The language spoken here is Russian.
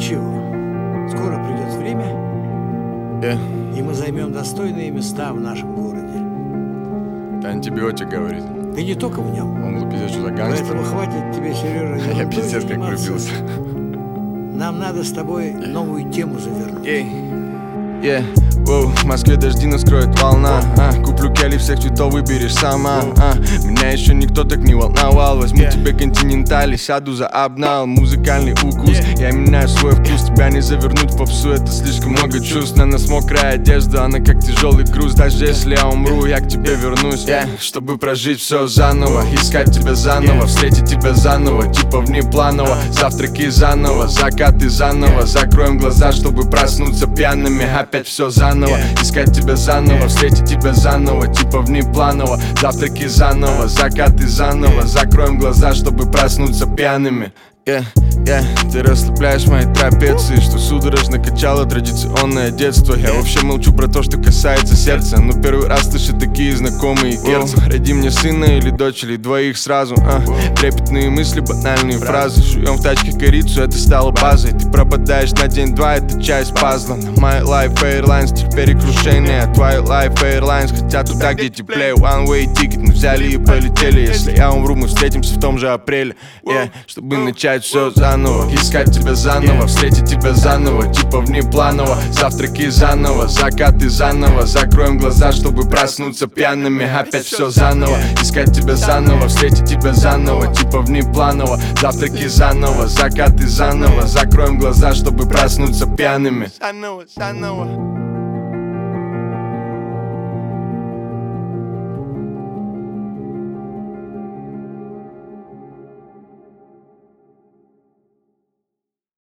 Ничего, скоро придет время, и мы займем достойные места в нашем городе. Это антибиотик, говорит. Ты не только в нем. Он был пиздец, что за гангстер. Поэтому хватит тебе, Сережа, Я пиздец как влюбился. Нам надо с тобой новую тему завернуть. В Москве дожди наскроет волна. Куплю кели, всех цветов выберешь сама. Меня еще никто так не волновал. Возьму тебе континенталь и сяду за обнал. Музыкальный укус, я меняю свой вкус. Тебя не завернуть в попсу, это слишком много чувств. На нас мокрая одежда, она как тяжелый груз. Даже если я умру, я к тебе вернусь, чтобы прожить все заново. Искать тебя заново, встретить тебя заново. Типа внепланово, завтраки заново, закаты заново. Закроем глаза, чтобы проснуться пьяными. Опять все заново. Искать тебя заново, встретить тебя заново. Типа внепланово, завтраки заново, закаты заново. Закроем глаза, чтобы проснуться пьяными. Ты расслабляешь мои трапеции, что судорожно качало традиционное детство. Я вообще молчу про то, что касается сердца. Но первый раз слышу такие знакомые перцы. Роди мне сына или дочь, или двоих сразу. Трепетные мысли, банальные фразы. Жуем в тачке корицу, это стало базой. Ты пропадаешь на день-два, это часть пазла. На My Life Airlines теперь крушение. Твои Life Airlines хотят туда, где теплее. One way ticket мы взяли и полетели. Если я умру, мы встретимся в том же апреле. Чтобы начать все заново, искать тебя заново, встретить тебя заново, типа внепланово, завтраки заново, закаты заново, закроем глаза, чтобы проснуться пьяными. Опять все заново, искать тебя заново, встретить тебя заново, типа внепланово, завтраки заново, закаты заново, закроем глаза, чтобы проснуться пьяными.